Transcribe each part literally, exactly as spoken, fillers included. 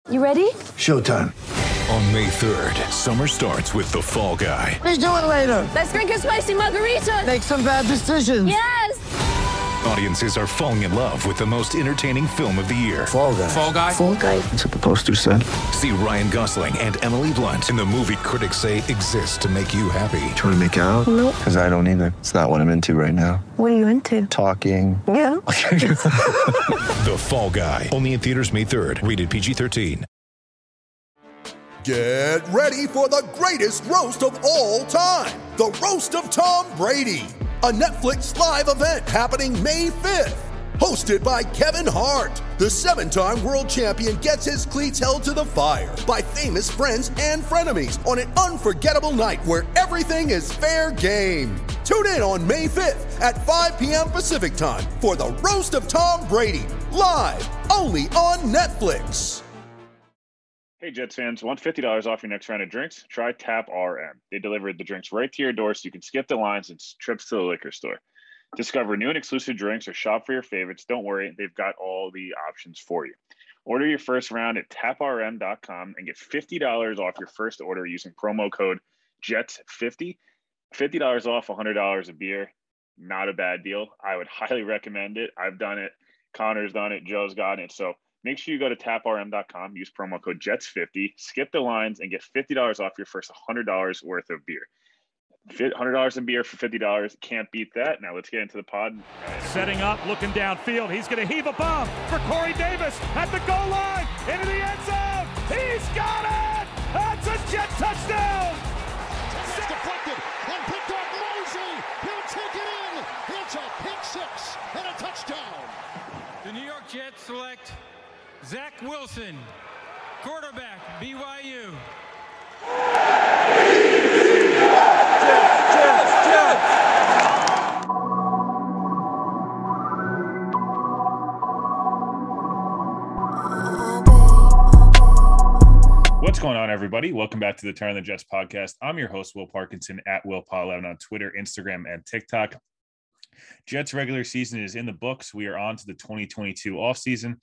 You ready? Showtime. On May third, summer starts with The Fall Guy. Let's do it later. Let's drink a spicy margarita. Make some bad decisions. Yes! Audiences are falling in love with the most entertaining film of the year. Fall Guy. Fall Guy? Fall Guy. That's what the poster said. See Ryan Gosling and Emily Blunt in the movie critics say exists to make you happy. Trying to make it out? Nope. Because I don't either. It's not what I'm into right now. What are you into? Talking. Yeah. The Fall Guy. Only in theaters May third. Rated P G thirteen. Get ready for the greatest roast of all time. The Roast of Tom Brady. A Netflix live event happening May fifth. Hosted by Kevin Hart. The seven-time world champion gets his cleats held to the fire by famous friends and frenemies on an unforgettable night where everything is fair game. Tune in on May fifth at five p.m. Pacific time for the Roast of Tom Brady. Live only on Netflix. Hey Jets fans, want fifty dollars off your next round of drinks? Try Tap R M. They deliver the drinks right to your door so you can skip the lines and trips to the liquor store. Discover new and exclusive drinks or shop for your favorites. Don't worry, they've got all the options for you. Order your first round at tap r m dot com and get fifty dollars off your first order using promo code Jets fifty. fifty dollars off one hundred dollars of beer. Not a bad deal. I would highly recommend it. I've done it. Connor's done it. Joe's gotten it. So make sure you go to tap r m dot com, use promo code Jets fifty, skip the lines, and get fifty dollars off your first one hundred dollars worth of beer. one hundred dollars in beer for fifty dollars. Can't beat that. Now let's get into the pod. Setting up, looking downfield. He's going to heave a bomb for Corey Davis at the goal line. Into the end zone. He's got it. That's a Jet touchdown. It's deflected and picked up Mosley. He'll take it in. It's a pick six and a touchdown. The New York Jets select Zach Wilson, quarterback, B Y U. What's going on, everybody? Welcome back to the Turn on the Jets podcast. I'm your host, Will Parkinson, at Will Paul eleven on Twitter, Instagram, and TikTok. Jets regular season is in the books. We are on to the twenty twenty-two offseason.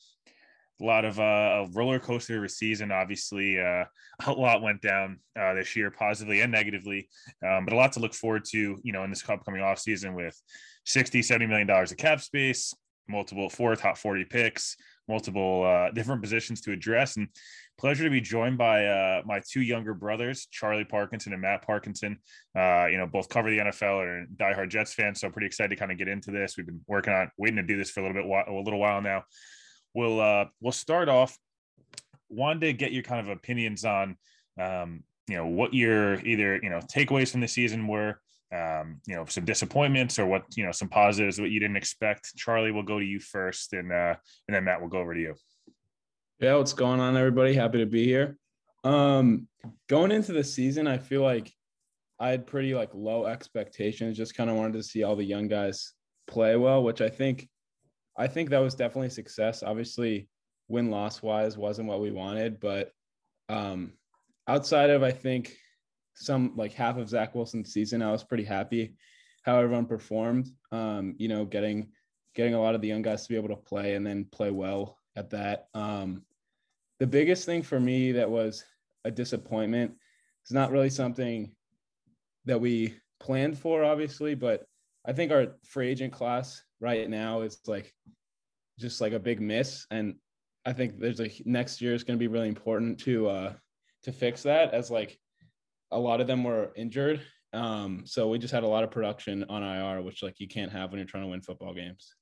A lot of uh, a roller coaster of a season. Obviously, uh, a lot went down uh, this year, positively and negatively, um, but a lot to look forward to, you know, in this upcoming offseason with sixty, seventy million dollars of cap space, multiple four top forty picks, multiple uh, different positions to address. And pleasure to be joined by uh, my two younger brothers, Charlie Parkinson and Matt Parkinson. Uh, you know, both cover the N F L and diehard Jets fans. So pretty excited to kind of get into this. We've been working on waiting to do this for a little bit, a little while now. We'll uh, we'll start off. Wanted to get your kind of opinions on, um, you know, what your either you know takeaways from the season were, um, you know, some disappointments or what you know some positives, what you didn't expect. Charlie, we'll go to you first, and uh, and then Matt, we'll go over to you. Yeah, what's going on, everybody? Happy to be here. Um, going into the season, I feel like I had pretty like low expectations. Just kind of wanted to see all the young guys play well, which I think. I think that was definitely a success. Obviously, win-loss wise wasn't what we wanted, but um, outside of, I think, some like half of Zach Wilson's season, I was pretty happy how everyone performed, um, you know, getting getting a lot of the young guys to be able to play and then play well at that. Um, the biggest thing for me that was a disappointment is not really something that we planned for, obviously, but I think our free agent class right now is like just like a big miss. And I think there's a next year is going to be really important to, uh, to fix that, as like a lot of them were injured. Um, so we just had a lot of production on I R, which like you can't have when you're trying to win football games.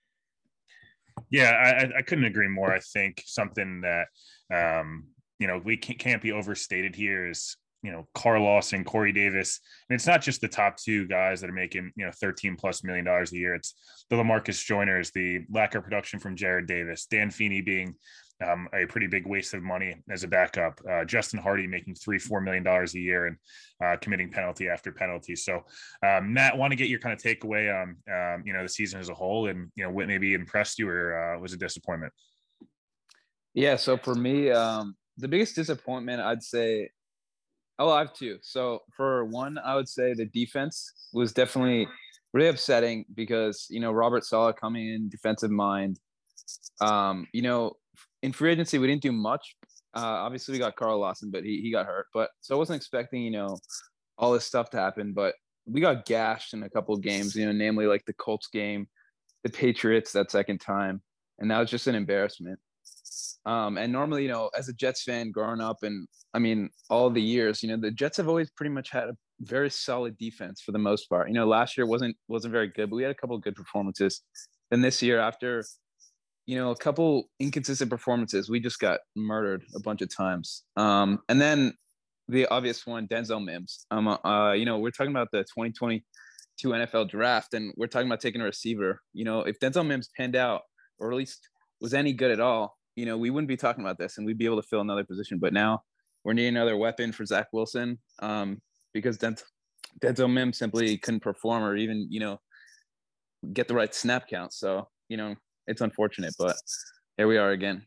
Yeah, I, I couldn't agree more. I think something that, um, you know, we can't, can't be overstated here is, you know, Carl Lawson, Corey Davis. And it's not just the top two guys that are making, you know, thirteen plus million dollars a year. It's the LaMarcus Joyners, the lack of production from Jared Davis, Dan Feeney being um, a pretty big waste of money as a backup, uh, Justin Hardy making three, four million dollars a year and uh, committing penalty after penalty. So um, Matt, want to get your kind of takeaway on, um, you know, the season as a whole and, you know, what maybe impressed you or uh, was a disappointment? Yeah. So for me, um, the biggest disappointment, I'd say, oh, I have two. So for one, I would say the defense was definitely really upsetting because, you know, Robert Saleh coming in, defensive mind. Um, you know, in free agency, we didn't do much Uh, obviously, we got Carl Lawson, but he he got hurt. But so I wasn't expecting, you know, all this stuff to happen. But we got gashed in a couple of games, you know, namely like the Colts game, the Patriots that second time, and that was just an embarrassment. Um, and normally, you know, as a Jets fan growing up, and I mean, all the years, you know, the Jets have always pretty much had a very solid defense for the most part. You know, last year wasn't wasn't very good, but we had a couple of good performances. And this year, after, you know, a couple inconsistent performances, we just got murdered a bunch of times. Um, and then the obvious one, Denzel Mims. Um, uh, you know, we're talking about the twenty twenty-two N F L draft, and we're talking about taking a receiver. You know, if Denzel Mims panned out, or at least was any good at all, you know, we wouldn't be talking about this, and we'd be able to fill another position. But now we're needing another weapon for Zach Wilson, um, because Denzel, Denzel Mims simply couldn't perform or even, you know, get the right snap count. So, you know, it's unfortunate, but here we are again.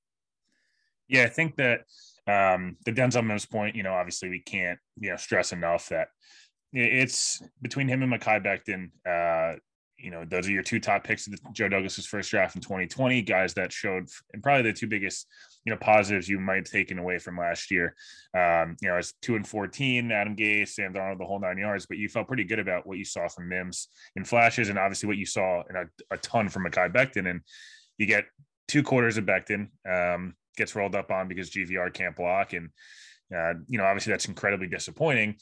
Yeah, I think that um, the Denzel Mims point, you know, obviously we can't, you know, stress enough that it's between him and Mekhi Becton. Uh, you know, those are your two top picks of the Joe Douglas's first draft in twenty twenty, guys that showed, and probably the two biggest, you know, positives you might have taken away from last year. Um, you know, it's two and fourteen, Adam Gase, Sam Darnold, the whole nine yards, but you felt pretty good about what you saw from Mims in flashes, and obviously what you saw in a, a ton from Mekhi Becton. And you get two quarters of Becton, um, gets rolled up on because G V R can't block. And, uh, you know, obviously that's incredibly disappointing.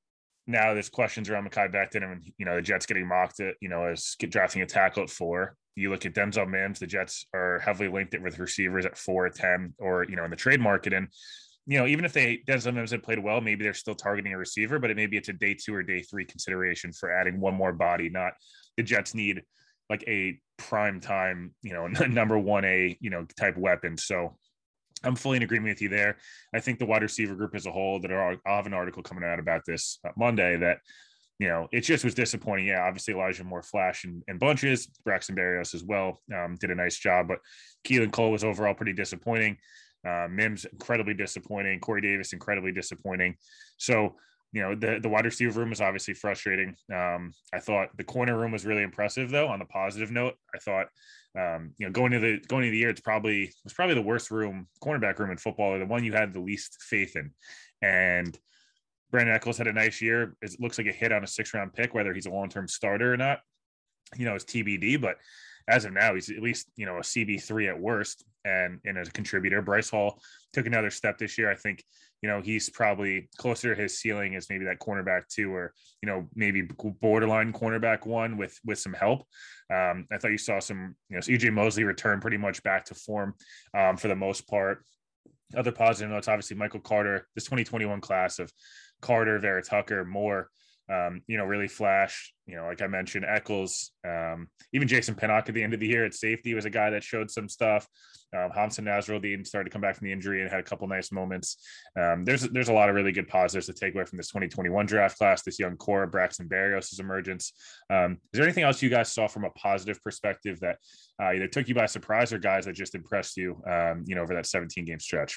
Now there's questions around Mekhi Becton and, you know, the Jets getting mocked at, you know, as drafting a tackle at four. You look at Denzel Mims, the Jets are heavily linked it with receivers at four, ten, or, you know, in the trade market. And, you know, even if they, Denzel Mims had played well, maybe they're still targeting a receiver, but it maybe it's a day two or day three consideration for adding one more body. Not the Jets need like a prime time, you know, number one A, you know, type weapon. So I'm fully in agreement with you there. I think the wide receiver group as a whole, that are, I'll have an article coming out about this Monday, that, you know, it just was disappointing. Yeah, obviously Elijah Moore flash and, and bunches, Braxton Berrios as well, um, did a nice job, but Keelan Cole was overall pretty disappointing. Uh, Mims, incredibly disappointing. Corey Davis, incredibly disappointing. So, you know, the, the wide receiver room is obviously frustrating. Um, I thought the corner room was really impressive, though. On the positive note, I thought, um, you know, going to the going into the year, it's probably it was probably the worst room, cornerback room in football, or the one you had the least faith in. And Brandon Echols had a nice year. It looks like a hit on a six round pick, whether he's a long term starter or not, you know, it's T B D. But as of now, he's at least, you know, a C B three at worst, and and as a contributor. Bryce Hall took another step this year. I think, you know, he's probably closer to his ceiling as maybe that cornerback two, or, you know, maybe borderline cornerback one with with some help. Um, I thought you saw some, you know, E J Mosley return pretty much back to form um, for the most part. Other positive notes, obviously Michael Carter, this twenty twenty-one class of Carter, Vera Tucker, Moore, um, you know, really flashed. You know, like I mentioned, Echols, um, even Jason Pinnock at the end of the year at safety was a guy that showed some stuff. Um, Hamza Nasruddin started to come back from the injury and had a couple nice moments. Um, there's there's a lot of really good positives to take away from this twenty twenty-one draft class, this young core, Braxton Berrios' emergence. Um, is there anything else you guys saw from a positive perspective that uh, either took you by surprise or guys that just impressed you, um, you know, over that seventeen game stretch?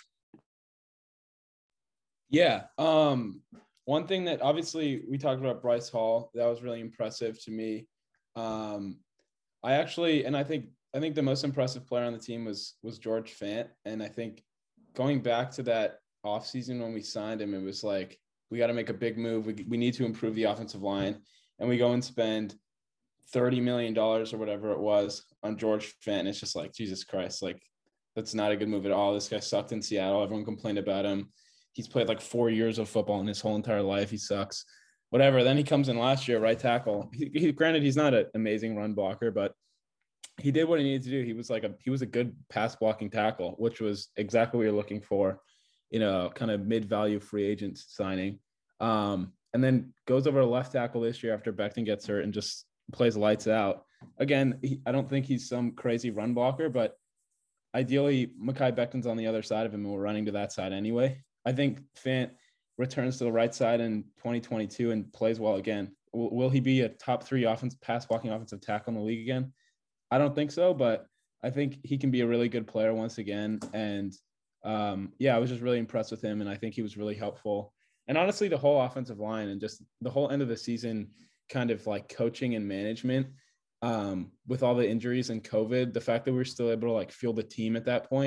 Yeah. Um, One thing that obviously we talked about Bryce Hall, that was really impressive to me. Um, I actually, and I think, I think the most impressive player on the team was, was George Fant. And I think going back to that offseason when we signed him, it was like, we got to make a big move. We, we need to improve the offensive line, and we go and spend thirty million dollars or whatever it was on George Fant. And it's just like, Jesus Christ, like that's not a good move at all. This guy sucked in Seattle. Everyone complained about him. He's played like four years of football in his whole entire life. He sucks, whatever. Then he comes in last year, right tackle. He, he, granted, he's not an amazing run blocker, but he did what he needed to do. He was like a, he was a good pass blocking tackle, which was exactly what you're looking for, you know, kind of mid-value free agent signing. Um, and then goes over to left tackle this year after Becton gets hurt and just plays lights out. Again, he, I don't think he's some crazy run blocker, but ideally Mekhi Becton's on the other side of him, and we're running to that side anyway. I think Fant returns to the right side in twenty twenty-two and plays well again. Will, will he be a top three offense pass blocking offensive tackle in the league again? I don't think so, but I think he can be a really good player once again. And um, yeah, I was just really impressed with him, and I think he was really helpful. And honestly, the whole offensive line and just the whole end of the season kind of like coaching and management um, with all the injuries and COVID, the fact that we we're still able to like field the team at that point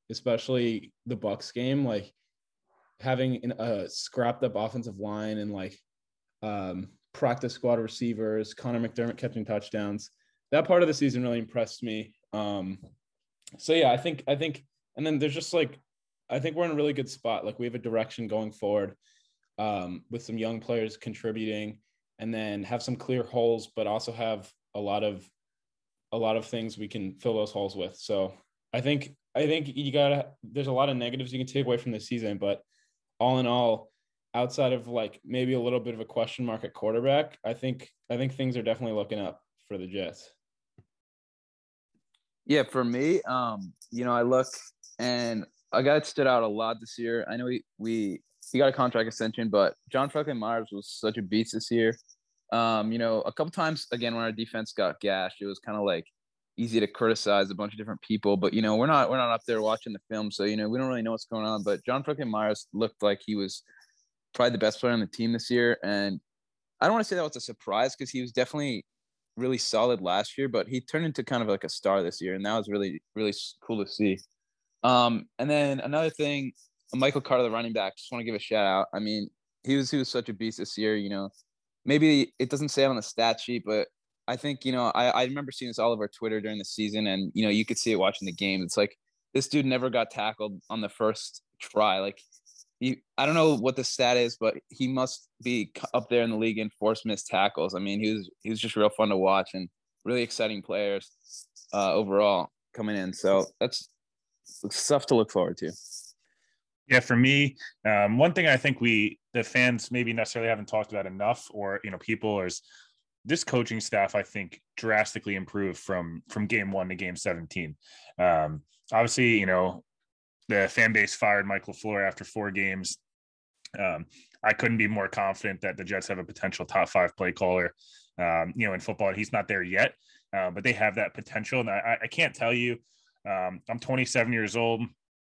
especially the Bucs game, like having a scrapped up offensive line and like um, practice squad receivers, Connor McDermott catching touchdowns. That part of the season really impressed me. Um, so yeah, I think, I think, and then there's just like, I think we're in a really good spot. Like we have a direction going forward um, with some young players contributing, and then have some clear holes, but also have a lot of, a lot of things we can fill those holes with. So I think, I think you gotta, there's a lot of negatives you can take away from this season, but all in all, outside of like maybe a little bit of a question mark at quarterback, I think, I think things are definitely looking up for the Jets. Yeah, for me, um, you know, I look and a guy that stood out a lot this year. I know we we he got a contract extension, but John Franklin Myers was such a beast this year. Um, you know, a couple times again when our defense got gashed, it was kind of like easy to criticize a bunch of different people. But you know, we're not we're not up there watching the film, so you know we don't really know what's going on. But John Franklin Myers looked like he was probably the best player on the team this year, and I don't want to say that was a surprise because he was definitely really solid last year, but he turned into kind of like a star this year, and that was really really cool to see. Um, and then another thing, Michael Carter, the running back, just want to give a shout out. I mean, he was he was such a beast this year. You know, maybe it doesn't say it on the stat sheet, but I think you know I I remember seeing this all over Twitter during the season, and you know you could see it watching the game. It's like this dude never got tackled on the first try. Like he, I don't know what the stat is, but he must be up there in the league in forced missed tackles. I mean, he was he was just real fun to watch and really exciting players uh, overall coming in. So that's stuff to look forward to. Yeah, for me, um, one thing I think we, the fans maybe necessarily haven't talked about enough, or, you know, people is this coaching staff, I think drastically improved from, from game one to game seventeen. Um, obviously, you know, the fan base fired Mike LaFleur after four games. Um, I couldn't be more confident that the Jets have a potential top five play caller, um, you know, in football. And he's not there yet, uh, but they have that potential. And I, I can't tell you, um, I'm twenty-seven years old.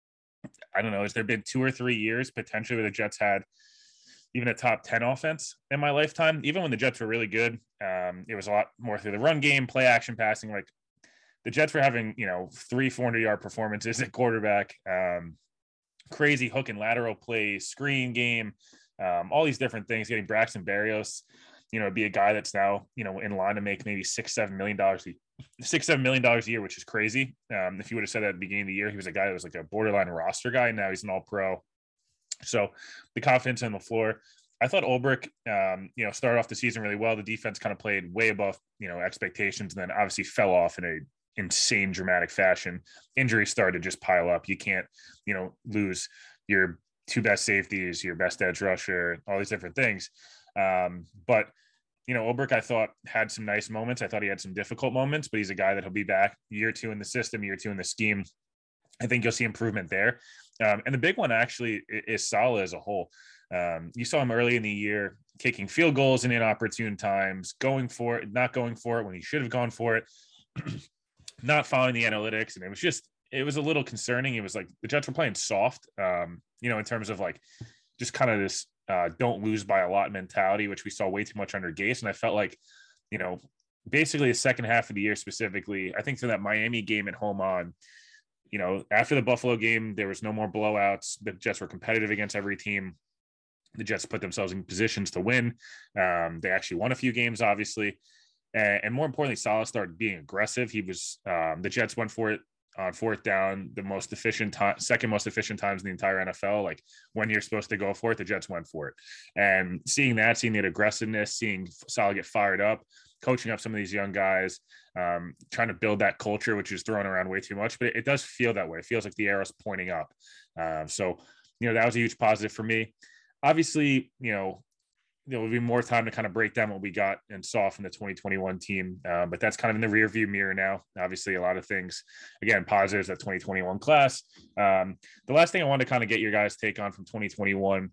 I don't know. Has there been two or three years potentially where the Jets had even a top ten offense in my lifetime? Even when the Jets were really good, um, it was a lot more through the run game, play action passing. Like the Jets were having, you know, three, four hundred yard performances at quarterback, um, crazy hook and lateral plays, screen game, um, all these different things, getting Braxton Berrios, you know, be a guy that's now, you know, in line to make maybe six, seven million dollars, six, seven million dollars a year, which is crazy. Um, if you would have said that at the beginning of the year, he was a guy that was like a borderline roster guy. Now he's an all pro. So the confidence on the floor, I thought Ulbrich, um, you know, started off the season really well. The defense kind of played way above, you know, expectations, and then obviously fell off in a insane dramatic fashion. Injuries started to just pile up. You can't, you know, lose your two best safeties, your best edge rusher, all these different things. Um, but, you know, Ulbrich, I thought, had some nice moments. I thought he had some difficult moments, but he's a guy that he'll be back year two in the system, year two in the scheme. I think you'll see improvement there. Um, and the big one actually is Saleh as a whole. Um, you saw him early in the year kicking field goals in inopportune times, going for it, not going for it when he should have gone for it, not following the analytics. And it was just, it was a little concerning. It was like the Jets were playing soft, um, you know, in terms of like just kind of this uh, don't lose by a lot mentality, which we saw way too much under Gase. And I felt like, you know, basically the second half of the year specifically, I think for that Miami game at home on, you know, after the Buffalo game, there was no more blowouts. The Jets were competitive against every team. The Jets put themselves in positions to win. Um, they actually won a few games, obviously. And, and more importantly, Saleh started being aggressive. He was, um, the Jets went for it on fourth down, the most efficient time, second most efficient times in the entire N F L. Like when you're supposed to go for it, the Jets went for it. And seeing that, seeing that aggressiveness, seeing Saleh get fired up, coaching up some of these young guys, um, trying to build that culture, which is thrown around way too much, but it, it does feel that way. It feels like the arrow's pointing up. Um, so, you know, that was a huge positive for me. Obviously, you know, there will be more time to kind of break down what we got and saw from the twenty twenty-one team. Uh, but that's kind of in the rear view mirror now. Obviously, a lot of things, again, positives, that twenty twenty-one class. Um, the last thing I wanted to kind of get your guys' take on from twenty twenty-one,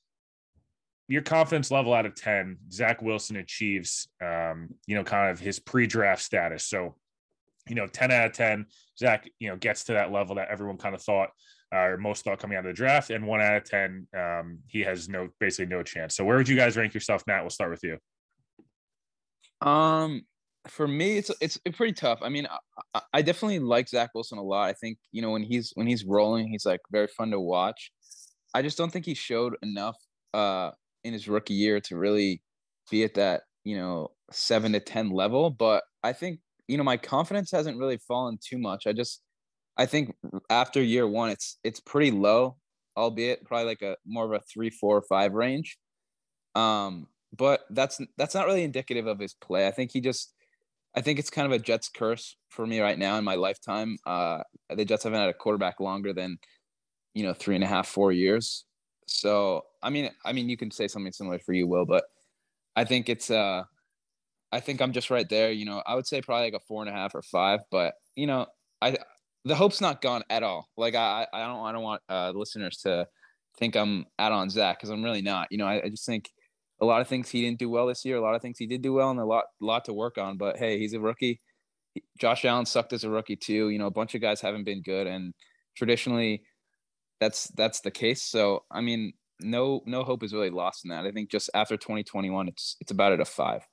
your confidence level out of ten, Zach Wilson achieves, um, you know, kind of his pre-draft status. So, you know, ten out of ten, Zach, you know, gets to that level that everyone kind of thought, uh, or most thought coming out of the draft, and one out of ten, um, he has no, basically no chance. So where would you guys rank yourself, Matt? We'll start with you. Um, for me, it's it's pretty tough. I mean, I, I definitely like Zach Wilson a lot. I think, you know, when he's when he's rolling, he's like very fun to watch. I just don't think he showed enough uh, in his rookie year to really be at that, you know, seven to ten level. But I think, you know, my confidence hasn't really fallen too much. I just I think after year one, it's it's pretty low, albeit probably like a more of a three, four, five range. Um, but that's that's not really indicative of his play. I think he just I think it's kind of a Jets curse for me right now in my lifetime. Uh, the Jets haven't had a quarterback longer than, you know, three and a half, four years. So I mean, I mean, you can say something similar for you, Will, but I think it's uh, I think I'm just right there. You know, I would say probably like a four and a half or five, but you know, I. The hope's not gone at all. Like I, I don't, I don't want uh, listeners to think I'm out on Zach because I'm really not. You know, I, I just think a lot of things he didn't do well this year. A lot of things he did do well, and a lot, lot to work on. But hey, he's a rookie. Josh Allen sucked as a rookie too. You know, a bunch of guys haven't been good, and traditionally, that's that's the case. So I mean, no, no hope is really lost in that. I think just after twenty twenty-one, it's it's about at a five.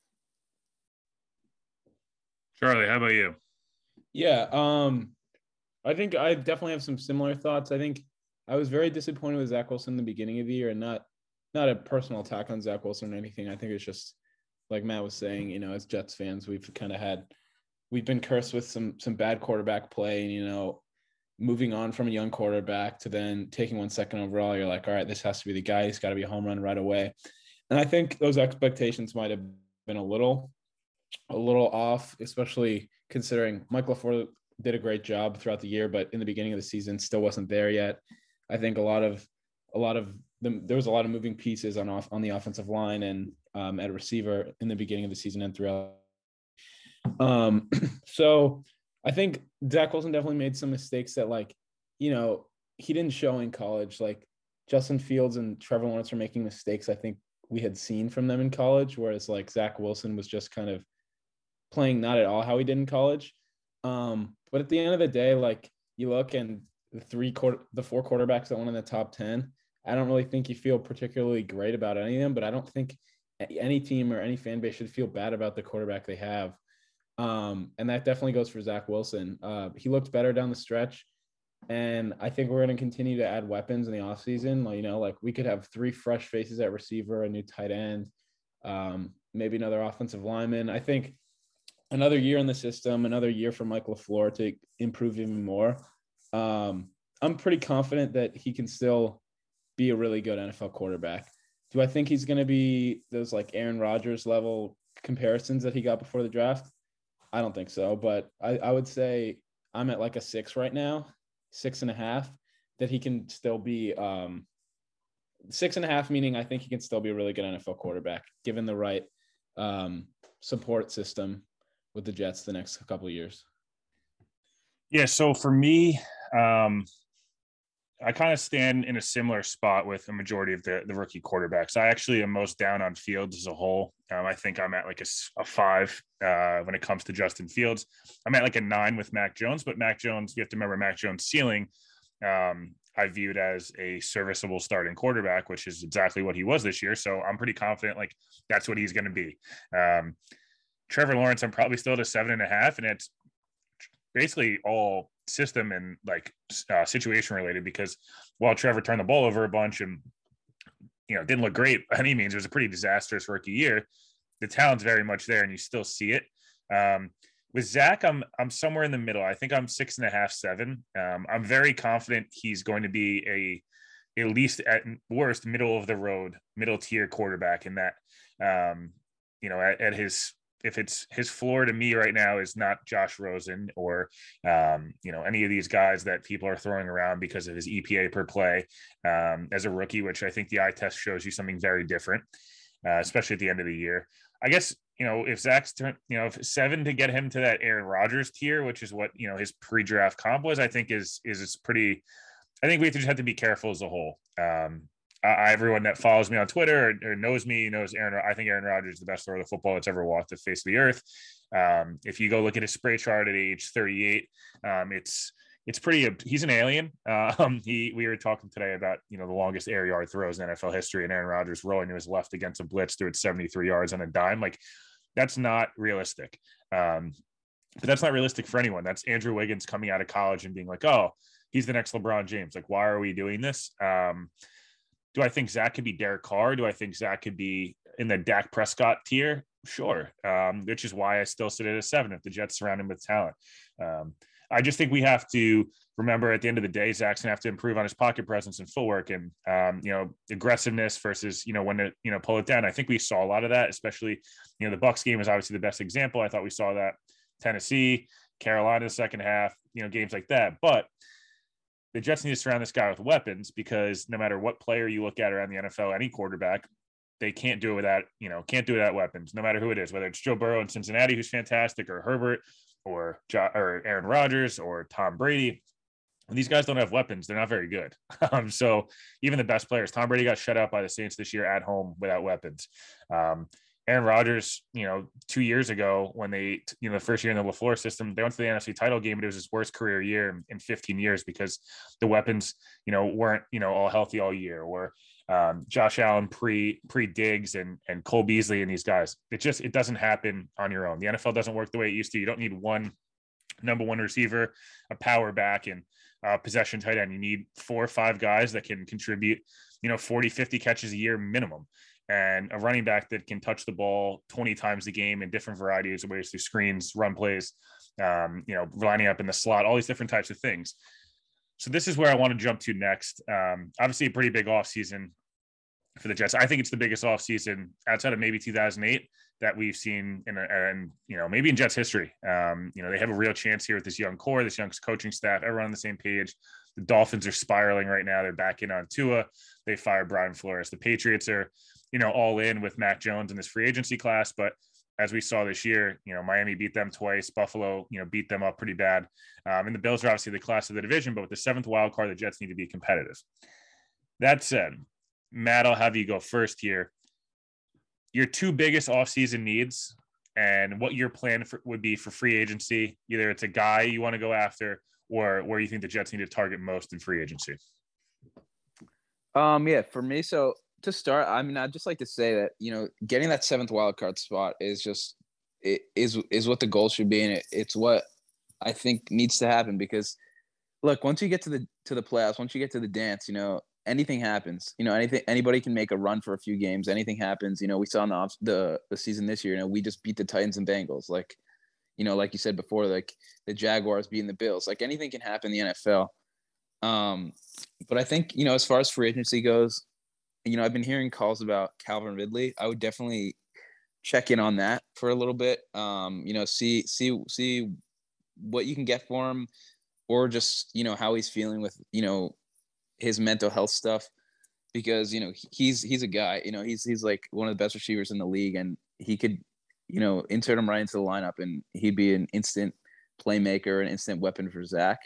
Charlie, how about you? Yeah. Um. I think I definitely have some similar thoughts. I think I was very disappointed with Zach Wilson in the beginning of the year, and not not a personal attack on Zach Wilson or anything. I think it's just like Matt was saying, you know, as Jets fans, we've kind of had we've been cursed with some some bad quarterback play, and you know, moving on from a young quarterback to then taking one second overall, you're like, all right, this has to be the guy. He's got to be a home run right away. And I think those expectations might have been a little a little off, especially considering Mike LaFleur did a great job throughout the year, but in the beginning of the season still wasn't there yet. I think a lot of, a lot of them, there was a lot of moving pieces on off on the offensive line and um, at receiver in the beginning of the season and throughout. Um, so I think Zach Wilson definitely made some mistakes that, like, you know, he didn't show in college. Like Justin Fields and Trevor Lawrence are making mistakes I think we had seen from them in college, whereas like Zach Wilson was just kind of playing not at all how he did in college. Um, but at the end of the day, like you look and the three quarter, the four quarterbacks that went in the top ten, I don't really think you feel particularly great about any of them, but I don't think any team or any fan base should feel bad about the quarterback they have. Um, and that definitely goes for Zach Wilson. Uh, he looked better down the stretch, and I think we're going to continue to add weapons in the offseason. Like, you know, like we could have three fresh faces at receiver, a new tight end, um, maybe another offensive lineman. I think another year in the system, another year for Mike LaFleur to improve even more. Um, I'm pretty confident that he can still be a really good N F L quarterback. Do I think he's going to be those like Aaron Rodgers level comparisons that he got before the draft? I don't think so, but I, I would say I'm at like a six right now, six and a half, that he can still be um, six and a half, meaning I think he can still be a really good N F L quarterback given the right um, support system with the Jets the next couple of years. Yeah. So for me, um, I kind of stand in a similar spot with a majority of the, the rookie quarterbacks. I actually am most down on Fields as a whole. Um, I think I'm at like a, a five uh, when it comes to Justin Fields. I'm at like a nine with Mac Jones, but Mac Jones, you have to remember Mac Jones' ceiling, um, I viewed as a serviceable starting quarterback, which is exactly what he was this year. So I'm pretty confident like that's what he's going to be. Um, Trevor Lawrence, I'm probably still at a seven and a half, and it's basically all system and like uh, situation related, because while Trevor turned the ball over a bunch and, you know, didn't look great by any means, it was a pretty disastrous rookie year, the talent's very much there and you still see it. Um, with Zach, I'm, I'm somewhere in the middle. I think I'm six and a half, seven. Um, I'm very confident he's going to be a, at least at worst, middle of the road, middle tier quarterback in that, um, you know, at, at his, if it's his floor to me right now is not Josh Rosen or, um, you know, any of these guys that people are throwing around because of his E P A per play um, as a rookie, which I think the eye test shows you something very different, uh, especially at the end of the year. I guess, you know, if Zach's turn, you know, if seven to get him to that Aaron Rodgers tier, which is what, you know, his pre-draft comp was, I think is, is, is pretty, I think we just have to be careful as a whole. Um, I, everyone that follows me on Twitter or, or knows me knows Aaron. I think Aaron Rodgers is the best thrower of the football that's ever walked the face of the earth. Um, if you go look at his spray chart at age thirty-eight, um, it's it's pretty. He's an alien. Um, he we were talking today about, you know, the longest air yard throws in N F L history, and Aaron Rodgers rolling to his left against a blitz threw it seventy-three yards on a dime. Like That's not realistic. Um, but that's not realistic for anyone. That's Andrew Wiggins coming out of college and being like, oh, he's the next LeBron James. Like, why are we doing this? Um, do I think Zach could be Derek Carr? Do I think Zach could be in the Dak Prescott tier? Sure. Um, which is why I still sit at a seven if the Jets surround him with talent. Um, I just think we have to remember at the end of the day, Zach's gonna have to improve on his pocket presence and footwork and, um, you know, aggressiveness versus, you know, when to, you know, pull it down. I think we saw a lot of that, especially, you know, the Bucs game is obviously the best example. I thought we saw that Tennessee, Carolina, the second half, you know, games like that. But the Jets need to surround this guy with weapons because no matter what player you look at around the N F L, any quarterback, they can't do it without, you know, can't do it without weapons, no matter who it is, whether it's Joe Burrow in Cincinnati, who's fantastic, or Herbert, or jo- or Aaron Rodgers, or Tom Brady. These guys don't have weapons. They're not very good. Um, so even the best players, Tom Brady got shut out by the Saints this year at home without weapons. Um, Aaron Rodgers, you know, two years ago when they, you know, the first year in the LaFleur system, they went to the N F C title game, but it was his worst career year in, in fifteen years because the weapons, you know, weren't, you know, all healthy all year. Or um, Josh Allen pre pre Diggs and and Cole Beasley and these guys. It just it doesn't happen on your own. The N F L doesn't work the way it used to. You don't need one number one receiver, a power back, and uh, possession tight end. You need four or five guys that can contribute, you know, forty, fifty catches a year minimum. And a running back that can touch the ball twenty times a game in different varieties of ways through screens, run plays, um, you know, lining up in the slot, all these different types of things. So this is where I want to jump to next. Um, obviously a pretty big offseason for the Jets. I think it's the biggest offseason outside of maybe two thousand eight that we've seen in, a, and, you know, maybe in Jets history. Um, you know, they have a real chance here with this young core, this young coaching staff, everyone on the same page. The Dolphins are spiraling right now. They're back in on Tua. They fired Brian Flores. The Patriots are, you know, all in with Mac Jones in this free agency class. But as we saw this year, you know, Miami beat them twice. Buffalo, you know, beat them up pretty bad. Um, and the Bills are obviously the class of the division, but with the seventh wild card, the Jets need to be competitive. That said, Matt, I'll have you go first here. Your two biggest offseason needs and what your plan for, would be for free agency. Either it's a guy you want to go after or where you think the Jets need to target most in free agency. Um, yeah, for me, so to start, I mean, I'd just like to say that, you know, getting that seventh wild card spot is just it is is what the goal should be, and it, it's what I think needs to happen. Because, look, once you get to the to the playoffs, once you get to the dance, you know, anything happens. You know, anything anybody can make a run for a few games. Anything happens. You know, we saw in the off, the the season this year. You know, we just beat the Titans and Bengals. Like, you know, like you said before, like the Jaguars beating the Bills. Like anything can happen in the N F L. Um, but I think, you know, as far as free agency goes, you know, I've been hearing calls about Calvin Ridley. I would definitely check in on that for a little bit. Um, you know, see, see, see what you can get for him, or just, you know, how he's feeling with, you know, his mental health stuff, because, you know, he's, he's a guy, you know, he's, he's like one of the best receivers in the league, and he could, you know, insert him right into the lineup and he'd be an instant playmaker, an instant weapon for Zach.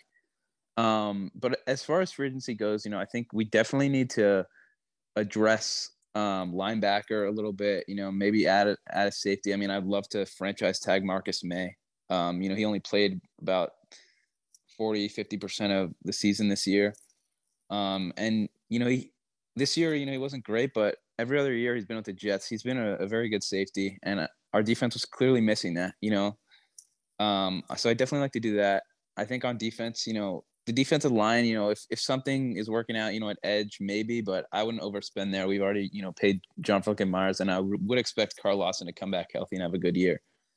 Um, but as far as free agency goes, you know, I think we definitely need to address um, linebacker a little bit, you know, maybe add a, add a safety. I mean, I'd love to franchise tag Marcus May. Um, you know, he only played about forty, fifty percent of the season this year. Um, and, you know, he, this year, you know, he wasn't great, but every other year he's been with the Jets. He's been a, a very good safety, and our defense was clearly missing that, you know. Um, so I definitely like to do that. I think on defense, you know, the defensive line, you know, if, if something is working out, you know, at edge, maybe, but I wouldn't overspend there. We've already, you know, paid John Franklin Myers, and I w- would expect Carl Lawson to come back healthy and have a good year.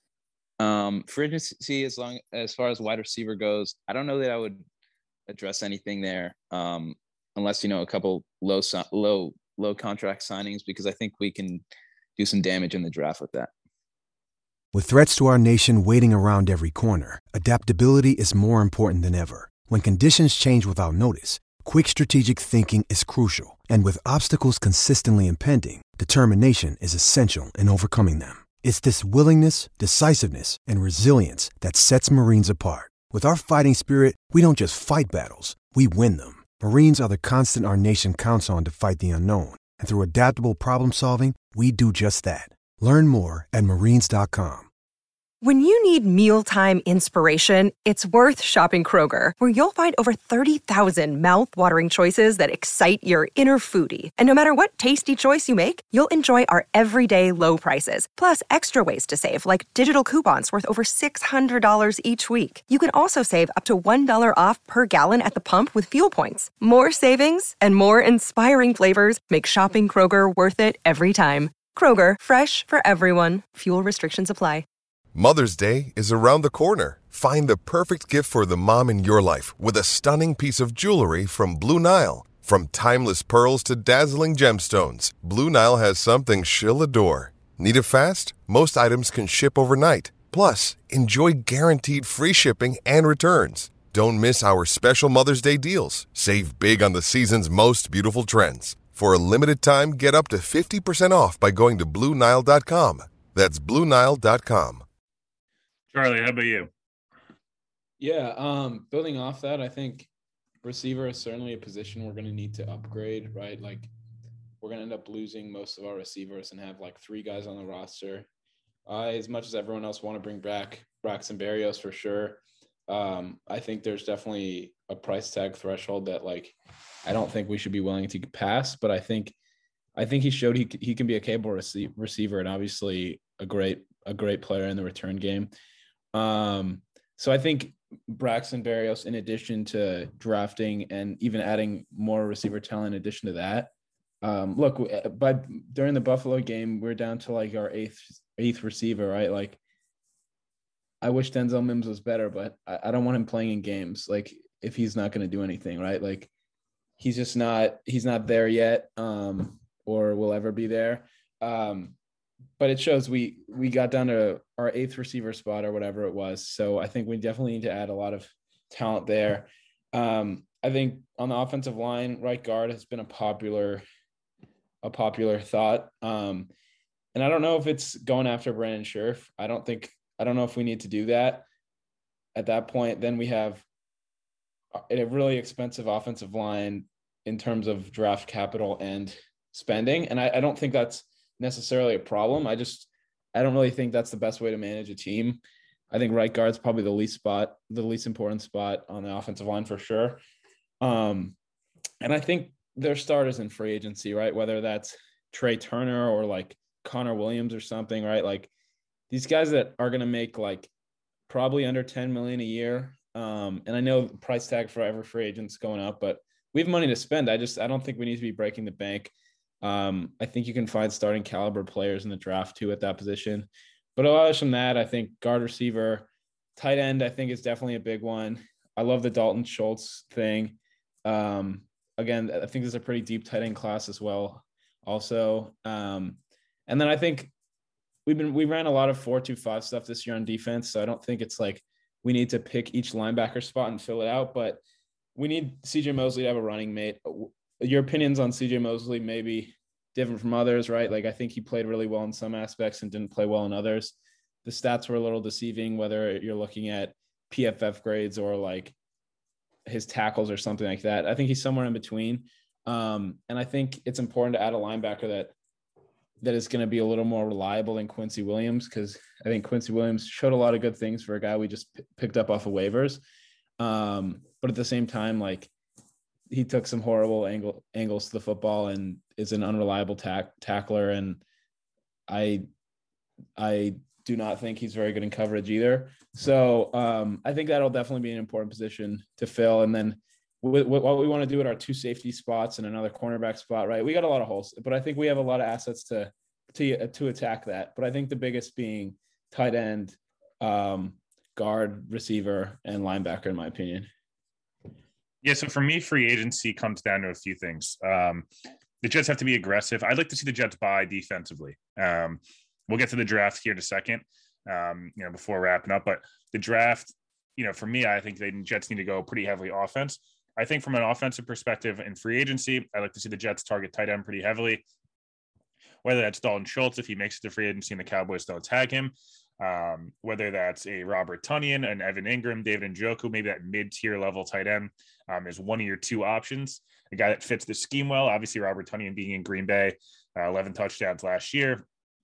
Um, free agency, as long as far as wide receiver goes, I don't know that I would address anything there, um, unless, you know, a couple low, low, low contract signings, because I think we can do some damage in the draft with that. With threats to our nation waiting around every corner, adaptability is more important than ever. When conditions change without notice, quick strategic thinking is crucial. And with obstacles consistently impending, determination is essential in overcoming them. It's this willingness, decisiveness, and resilience that sets Marines apart. With our fighting spirit, we don't just fight battles, we win them. Marines are the constant our nation counts on to fight the unknown. And through adaptable problem solving, we do just that. Learn more at marines dot com. When you need mealtime inspiration, it's worth shopping Kroger, where you'll find over thirty thousand mouth-watering choices that excite your inner foodie. And no matter what tasty choice you make, you'll enjoy our everyday low prices, plus extra ways to save, like digital coupons worth over six hundred dollars each week. You can also save up to one dollar off per gallon at the pump with fuel points. More savings and more inspiring flavors make shopping Kroger worth it every time. Kroger, fresh for everyone. Fuel restrictions apply. Mother's Day is around the corner. Find the perfect gift for the mom in your life with a stunning piece of jewelry from Blue Nile. From timeless pearls to dazzling gemstones, Blue Nile has something she'll adore. Need it fast? Most items can ship overnight. Plus, enjoy guaranteed free shipping and returns. Don't miss our special Mother's Day deals. Save big on the season's most beautiful trends. For a limited time, get up to fifty percent off by going to Blue Nile dot com. That's Blue Nile dot com. Charlie, how about you? Yeah, um, building off that, I think receiver is certainly a position we're going to need to upgrade, right? Like, we're going to end up losing most of our receivers and have like three guys on the roster. Uh, as much as everyone else want to bring back Braxton Berrios for sure, um, I think there's definitely a price tag threshold that like I don't think we should be willing to pass. But I think I think he showed he he can be a capable rece- receiver and obviously a great a great player in the return game. Um, so I think Braxton Berrios, in addition to drafting and even adding more receiver talent in addition to that, um, look, by during the Buffalo game, we're down to like our eighth eighth receiver, right? Like, I wish Denzel Mims was better, but I, I don't want him playing in games. Like, if he's not going to do anything, right? Like, he's just not he's not there yet, um, or will ever be there. Um, But it shows we we got down to our eighth receiver spot or whatever it was. So I think we definitely need to add a lot of talent there. Um, I think on the offensive line, right guard has been a popular a popular thought. Um, and I don't know if it's going after Brandon Scherf. I don't think I don't know if we need to do that. At that point, then we have a really expensive offensive line in terms of draft capital and spending. And I, I don't think that's necessarily a problem. I just, I don't really think that's the best way to manage a team. I think right guard's probably the least spot, the least important spot on the offensive line for sure. Um, and I think their starters in free agency, right? Whether that's Trey Turner or like Connor Williams or something, right? Like these guys that are going to make like probably under ten million a year. Um, and I know the price tag for every free agent's going up, but we have money to spend. I just, I don't think we need to be breaking the bank. Um, I think you can find starting caliber players in the draft too at that position. But other than that, I think guard receiver, tight end, I think is definitely a big one. I love the Dalton Schultz thing. Um, again, I think there's a pretty deep tight end class as well also. Um, and then I think we've been, we ran a lot of four two five stuff this year on defense. So I don't think it's like we need to pick each linebacker spot and fill it out, but we need C J Mosley to have a running mate. Your opinions on C J Mosley may be different from others, right? Like I think he played really well in some aspects and didn't play well in others. The stats were a little deceiving, whether you're looking at P F F grades or like his tackles or something like that. I think he's somewhere in between. Um, and I think it's important to add a linebacker that that is going to be a little more reliable than Quincy Williams, because I think Quincy Williams showed a lot of good things for a guy we just p- picked up off of waivers. Um, but at the same time, like he took some horrible angle angles to the football and is an unreliable tack, tackler. And I, I do not think he's very good in coverage either. So um, I think that'll definitely be an important position to fill. And then with, with what we want to do at our two safety spots and another cornerback spot, right? We got a lot of holes, but I think we have a lot of assets to, to, to attack that. But I think the biggest being tight end, um, guard, receiver, and linebacker, in my opinion. Yeah, so for me, free agency comes down to a few things. Um, the Jets have to be aggressive. I'd like to see the Jets buy defensively. Um, we'll get to the draft here in a second, um, you know, before wrapping up. But the draft, you know, for me, I think the Jets need to go pretty heavily offense. I think from an offensive perspective in free agency, I'd like to see the Jets target tight end pretty heavily, whether that's Dalton Schultz, if he makes it to free agency and the Cowboys don't tag him, um, whether that's a Robert Tonyan, an Evan Ingram, David Njoku, maybe that mid-tier level tight end um, is one of your two options, a guy that fits the scheme well. Obviously, Robert Tonyan being in Green Bay, uh, eleven touchdowns last year.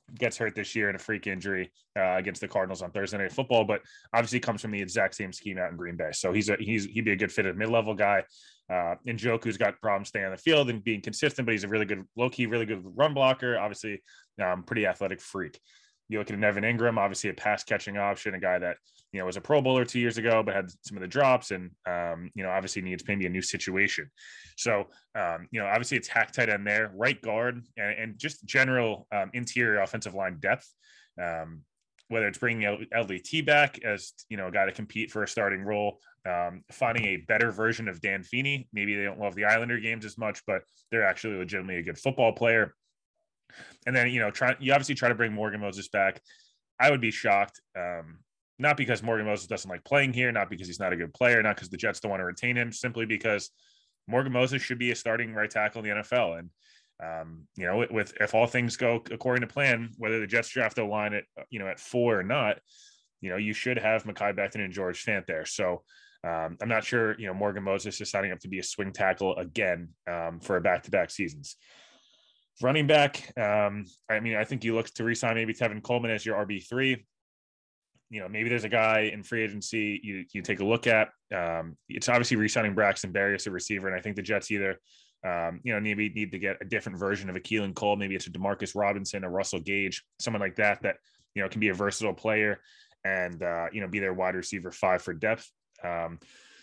gets hurt this year in a freak injury uh, against the Cardinals on Thursday Night Football, but obviously comes from the exact same scheme out in Green Bay. So he's a he's he'd be a good fit as a mid-level guy. Uh, Njoku's got problems staying on the field and being consistent, but he's a really good low-key, really good run blocker. Obviously, um, pretty athletic freak. You look at Evan Ingram, obviously a pass catching option, a guy that, you know, was a Pro Bowler two years ago, but had some of the drops and, um, you know, obviously needs maybe a new situation. So, um, you know, obviously it's hack tight end there, right guard, and, and just general um, interior offensive line depth. Um, whether it's bringing L D T back as, you know, a guy to compete for a starting role, um, finding a better version of Dan Feeney. Maybe they don't love the Islander games as much, but they're actually legitimately a good football player. And then, you know, try, you obviously try to bring Morgan Moses back. I would be shocked, um, not because Morgan Moses doesn't like playing here, not because he's not a good player, not because the Jets don't want to retain him, simply because Morgan Moses should be a starting right tackle in the N F L. And, um, you know, with, if all things go according to plan, whether the Jets draft a line at, you know, at four or not, you know, you should have Mekhi Becton and George Fant there. So um, I'm not sure, you know, Morgan Moses is signing up to be a swing tackle again um, for a back-to-back seasons. Running back, um, I mean, I think you look to re-sign maybe Tevin Coleman as your R B three. You know, maybe there's a guy in free agency you you take a look at. Um, it's obviously re-signing Braxton Berrios, as a receiver, and I think the Jets either, um, you know, maybe need to get a different version of a Keelan Cole. Maybe it's a DeMarcus Robinson, a Russell Gage, someone like that that, you know, can be a versatile player and, uh, you know, be their wide receiver five for depth. Um,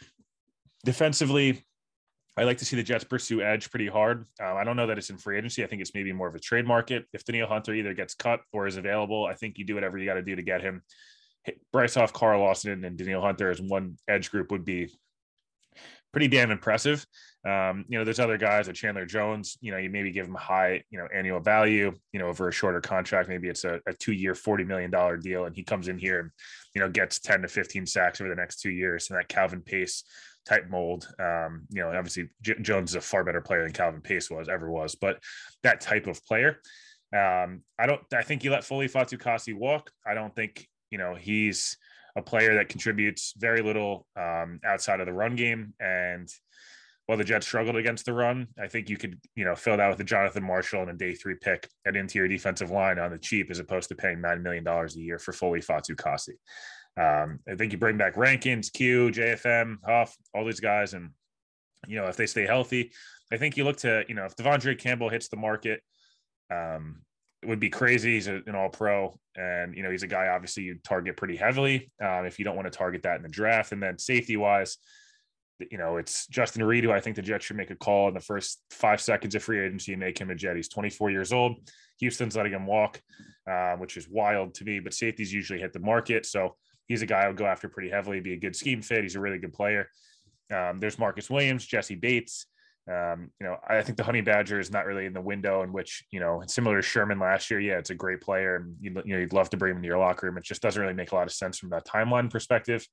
defensively, I like to see the Jets pursue edge pretty hard. Um, I don't know that it's in free agency. I think it's maybe more of a trade market. If Danielle Hunter either gets cut or is available, I think you do whatever you got to do to get him. Bryce Hoff, Carl Lawson, and Danielle Hunter as one edge group would be pretty damn impressive. Um, you know, there's other guys like Chandler Jones. You know, you maybe give him a high, you know, annual value, you know, over a shorter contract. Maybe it's a, a two-year, forty million dollars deal, and he comes in here and, you know, gets ten to fifteen sacks over the next two years. And that Calvin Pace type mold. Um, you know, obviously J- Jones is a far better player than Calvin Pace was ever was, but that type of player. Um, I don't, I think you let Foley Fatukasi walk. I don't think, you know, he's a player that contributes very little um, outside of the run game. And while the Jets struggled against the run, I think you could, you know, fill that with a Jonathan Marshall and a day three pick at interior defensive line on the cheap, as opposed to paying nine million dollars a year for Foley Fatukasi. Um, I think you bring back Rankins, Q, J F M, Huff, all these guys. And, you know, if they stay healthy, I think you look to, you know, if Devondre Campbell hits the market, um, it would be crazy. He's a, an all pro, and, you know, he's a guy, obviously you target pretty heavily um, if you don't want to target that in the draft. And then safety wise, you know, it's Justin Reed, who I think the Jets should make a call in the first five seconds of free agency and make him a Jet. He's twenty-four years old. Houston's letting him walk, uh, which is wild to me, but safeties usually hit the market. So he's a guy I would go after pretty heavily, be a good scheme fit. He's a really good player. Um, there's Marcus Williams, Jesse Bates. Um, you know, I think the Honey Badger is not really in the window in which, you know, similar to Sherman last year. Yeah, it's a great player, and you, you know, you'd love to bring him into your locker room. It just doesn't really make a lot of sense from that timeline perspective.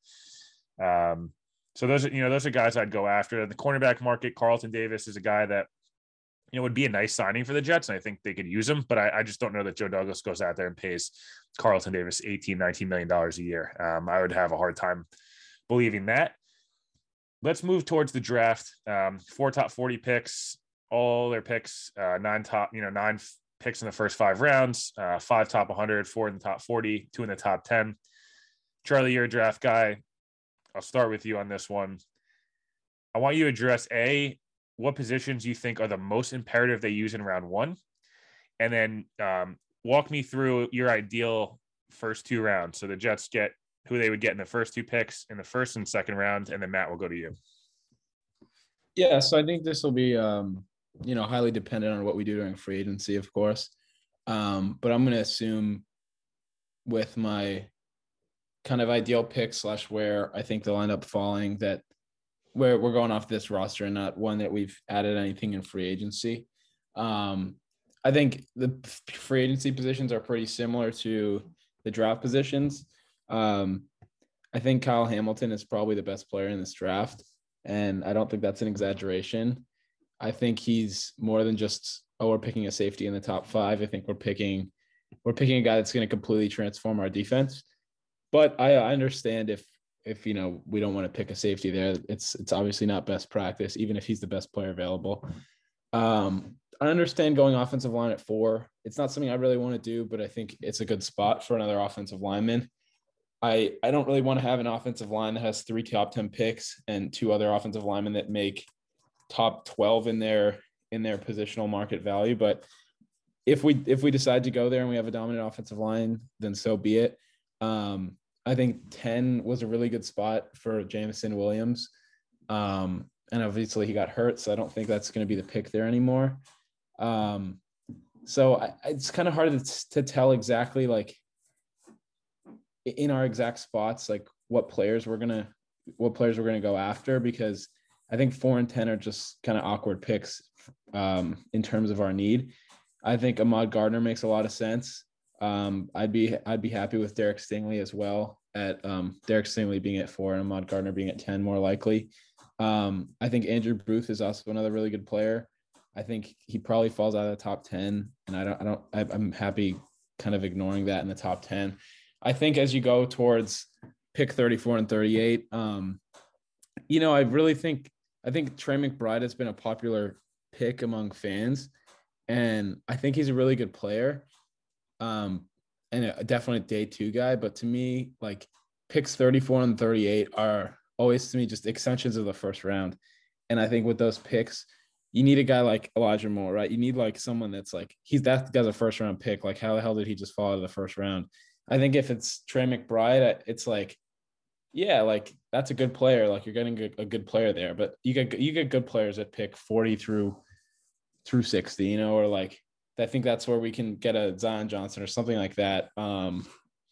Um, so those are, you know, those are guys I'd go after. In the cornerback market, Carlton Davis is a guy that, you know, would be a nice signing for the Jets, and I think they could use him, but I, I just don't know that Joe Douglas goes out there and pays Carlton Davis eighteen, nineteen million dollars a year. Um, I would have a hard time believing that. Let's move towards the draft. Um, four top forty picks, all their picks, uh, nine top, you know, nine f- picks in the first five rounds, uh, five top one hundred, four in the top forty, two in the top ten. Charlie, you're a draft guy. I'll start with you on this one. I want you to address A, what positions you think are the most imperative they use in round one, and then um, walk me through your ideal first two rounds. So the Jets get who they would get in the first two picks in the first and second round, and then Matt will go to you. Yeah, so I think this will be, um, you know, highly dependent on what we do during free agency, of course. Um, but I'm going to assume with my kind of ideal pick slash where I think they'll end up falling that where we're going off this roster and not one that we've added anything in free agency. Um, I think the free agency positions are pretty similar to the draft positions. Um, I think Kyle Hamilton is probably the best player in this draft, and I don't think that's an exaggeration. I think he's more than just, oh, we're picking a safety in the top five. I think we're picking we're picking a guy that's going to completely transform our defense. But I, I understand if if you know we don't want to pick a safety there, it's it's obviously not best practice, even if he's the best player available. Um, I understand going offensive line at four. It's not something I really want to do, but I think it's a good spot for another offensive lineman. I, I don't really want to have an offensive line that has three top ten picks and two other offensive linemen that make top twelve in their in their positional market value. But if we if we decide to go there and we have a dominant offensive line, then so be it. Um, I think ten was a really good spot for Jameson Williams. Um, and obviously he got hurt, so I don't think that's going to be the pick there anymore. Um, so I, it's kind of hard to, to tell exactly, like, in our exact spots, like what players we're gonna what players we're gonna go after, because I think four and ten are just kind of awkward picks um, in terms of our need. I think Ahmad Gardner makes a lot of sense. Um, I'd be I'd be happy with Derek Stingley as well, at um, Derek Stingley being at four and Ahmad Gardner being at ten more likely. Um, I think Andrew Booth is also another really good player. I think he probably falls out of the top ten, and I don't I don't I, I'm happy kind of ignoring that in the top ten. I think as you go towards pick thirty-four and thirty-eight, um, you know, I really think I think Trey McBride has been a popular pick among fans, and I think he's a really good player, um, and a, definitely a day two guy. But to me, like, picks thirty-four and thirty-eight are always, to me, just extensions of the first round. And I think with those picks, you need a guy like Elijah Moore, right? You need like someone that's like, he's that guy's a first round pick. Like, how the hell did he just fall out of the first round? I think if it's Trey McBride, it's like, yeah, like that's a good player. Like, you're getting a, a good player there, but you get you get good players at pick forty through through sixty, you know, or like I think that's where we can get a Zion Johnson or something like that. Um,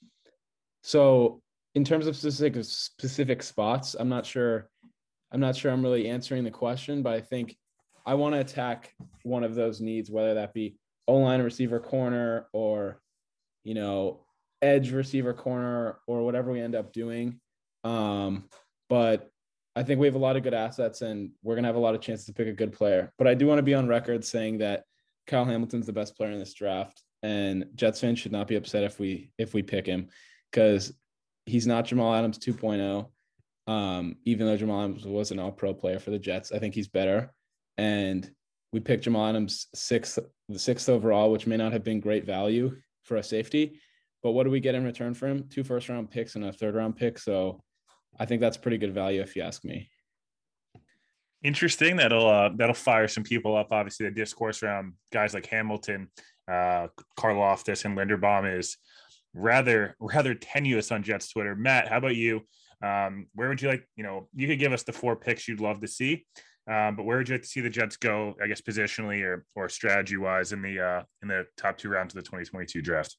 so in terms of specific specific spots, I'm not sure. I'm not sure I'm really answering the question, but I think I want to attack one of those needs, whether that be O-line, receiver, corner, or, you know, edge, receiver, corner, or whatever we end up doing. Um, but I think we have a lot of good assets, and we're going to have a lot of chances to pick a good player. But I do want to be on record saying that Kyle Hamilton's the best player in this draft, and Jets fans should not be upset if we if we pick him, because he's not Jamal Adams two point oh. Um, even though Jamal Adams was an all-pro player for the Jets, I think he's better. And we picked Jamal Adams sixth, the sixth overall, which may not have been great value for a safety. But what do we get in return for him? Two first-round picks and a third-round pick. So I think that's pretty good value if you ask me. Interesting. That'll uh, that'll fire some people up. Obviously, the discourse around guys like Hamilton, uh, Karlaftis, and Linderbaum is rather rather tenuous on Jets Twitter. Matt, how about you? Um, where would you like, you know, you could give us the four picks you'd love to see, um, but where would you like to see the Jets go, I guess, positionally or or strategy wise in the uh, in the top two rounds of the twenty twenty-two draft?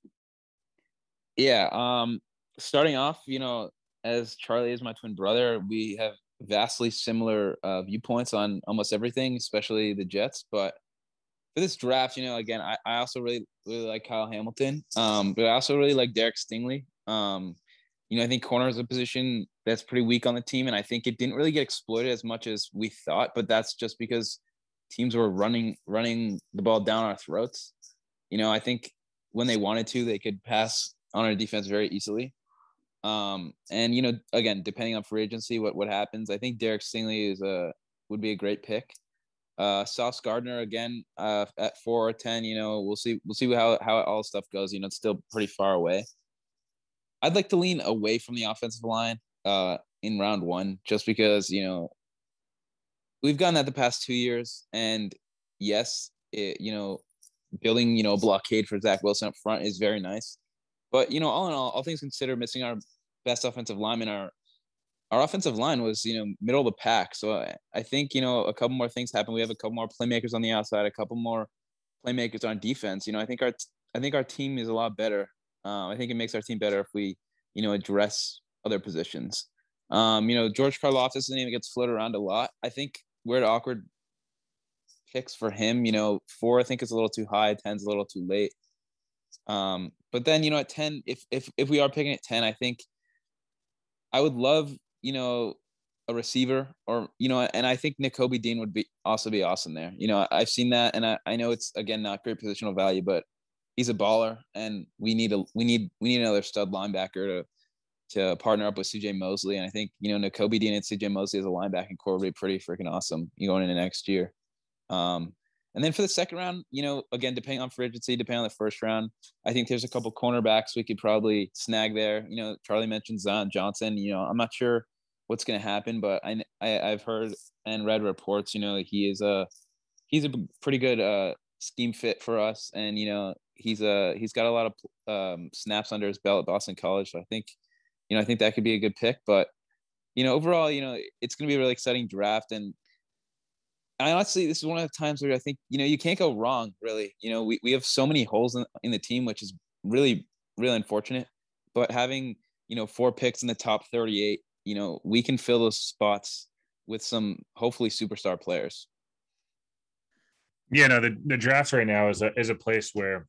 Yeah. Um, starting off, you know, as Charlie is my twin brother, we have vastly similar uh, viewpoints on almost everything, especially the Jets. But for this draft, you know, again, I, I also really, really like Kyle Hamilton, um, but I also really like Derek Stingley. Um, you know, I think corner is a position that's pretty weak on the team, and I think it didn't really get exploited as much as we thought, but that's just because teams were running running the ball down our throats. You know, I think when they wanted to, they could pass on our defense very easily. Um, and, you know, again, depending on free agency, what, what happens, I think Derek Stingley is a, would be a great pick. Uh, Sauce Gardner, again, uh, at four or ten, you know, we'll see, we'll see how, how all stuff goes. You know, it's still pretty far away. I'd like to lean away from the offensive line uh, in round one, just because, you know, we've gotten that the past two years. And yes, it, you know, building, you know, a blockade for Zach Wilson up front is very nice. But, you know, all in all, all things considered, missing our best offensive lineman, our our offensive line was, you know, middle of the pack. So I, I think, you know, a couple more things happen. We have a couple more playmakers on the outside, a couple more playmakers on defense. You know, I think our I think our team is a lot better. Uh, I think it makes our team better if we, you know, address other positions. Um, you know, George Karlaftis' name gets floated around a lot. I think we're at awkward picks for him. You know, four I think is a little too high, ten's a little too late. Um, but then, you know, at ten, if if if we are picking at ten, I think I would love, you know, a receiver, or, you know, and I think Nakobe Dean would be also be awesome there. You know, I've seen that, and I, I know it's, again, not great positional value, but he's a baller, and we need a we need we need another stud linebacker to to partner up with C J Mosley. And I think, you know, Nakobe Dean and C J Mosley as a linebacking core would be pretty freaking awesome going into next year. Um, And then for the second round, you know, again, depending on free agency, depending on the first round, I think there's a couple cornerbacks we could probably snag there. You know, Charlie mentioned Zion Johnson. You know, I'm not sure what's going to happen, but I, I I've heard and read reports. You know, he is a he's a pretty good uh, scheme fit for us, and you know, he's a he's got a lot of um, snaps under his belt at Boston College. So I think, you know, I think that could be a good pick. But you know, overall, you know, it's going to be a really exciting draft. And I honestly, this is one of the times where I think, you know, you can't go wrong, really. You know, we, we have so many holes in, in the team, which is really, really unfortunate. But having, you know, four picks in the top thirty-eight, you know, we can fill those spots with some hopefully superstar players. Yeah, no, the, the draft right now is a, is a place where,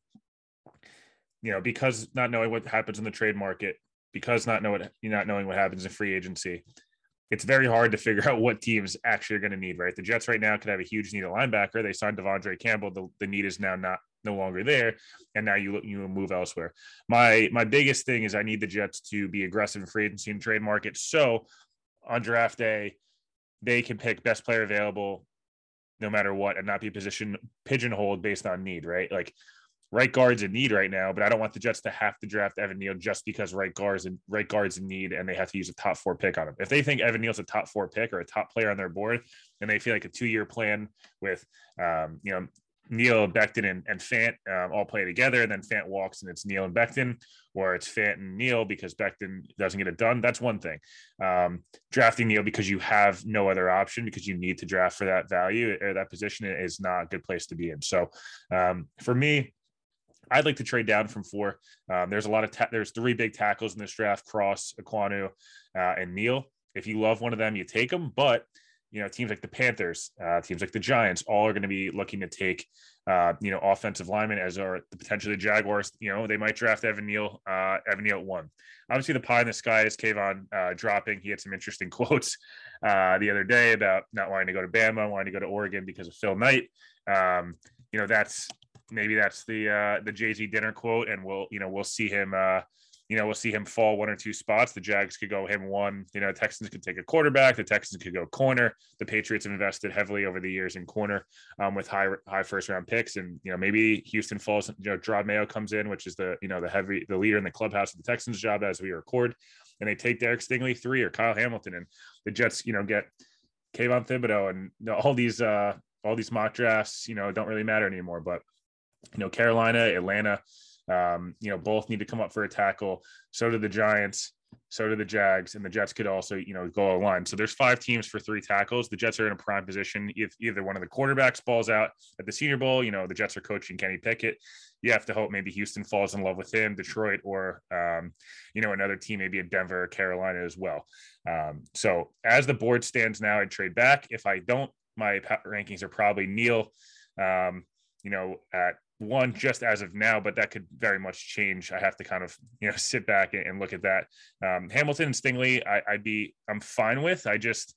you know, because not knowing what happens in the trade market, because not know what, not knowing what happens in free agency, it's very hard to figure out what teams actually are going to need, right? The Jets right now could have a huge need of linebacker. They signed Devondre Campbell. The, the need is now not no longer there. And now you you move elsewhere. My my biggest thing is I need the Jets to be aggressive in free agency and trade market. So on draft day, they can pick best player available no matter what and not be position pigeonholed based on need, right? Like right guard's in need right now, but I don't want the Jets to have to draft Evan Neal just because right guard's in right guard's in need and they have to use a top four pick on him. If they think Evan Neal's a top four pick or a top player on their board, and they feel like a two-year plan with, um, you know, Neal, Becton, and, and Fant um, all play together, and then Fant walks and it's Neal and Becton, or it's Fant and Neal because Becton doesn't get it done. That's one thing. Um, drafting Neal because you have no other option because you need to draft for that value or that position is not a good place to be in. So um, for me, I'd like to trade down from four. Um, there's a lot of ta- there's three big tackles in this draft: Cross, Ekwonu, uh, and Neal. If you love one of them, you take them. But you know, teams like the Panthers, uh, teams like the Giants, all are going to be looking to take uh, you know offensive linemen, as are the potentially the Jaguars. You know, they might draft Evan Neal, uh, Evan Neal at one. Obviously, the pie in the sky is Kayvon uh, dropping. He had some interesting quotes uh, the other day about not wanting to go to Bama, wanting to go to Oregon because of Phil Knight. Um, you know, that's maybe that's the uh, the Jay-Z dinner quote, and we'll you know we'll see him uh, you know we'll see him fall one or two spots. The Jags could go him one. You know, Texans could take a quarterback. The Texans could go corner. The Patriots have invested heavily over the years in corner um, with high high first round picks, and you know maybe Houston falls. You know, Gerard Mayo comes in, which is the you know the heavy the leader in the clubhouse of the Texans job as we record, and they take Derek Stingley three or Kyle Hamilton, and the Jets you know get Kayvon Thibodeau, and you know, all these uh, all these mock drafts you know don't really matter anymore, but. You know, Carolina, Atlanta, um, you know, both need to come up for a tackle. So do the Giants, so do the Jags, and the Jets could also, you know, go online. So there's five teams for three tackles. The Jets are in a prime position. If either one of the quarterbacks balls out at the Senior Bowl, you know, the Jets are coaching Kenny Pickett. You have to hope maybe Houston falls in love with him, Detroit, or, um, you know, another team, maybe in Denver or Carolina as well. Um, so as the board stands now, I'd trade back. If I don't, my rankings are probably Neal, um, you know, at one just as of now, but that could very much change. I have to kind of, you know, sit back and, and look at that. Um, Hamilton and Stingley, I, I'd be, I'm fine with. I just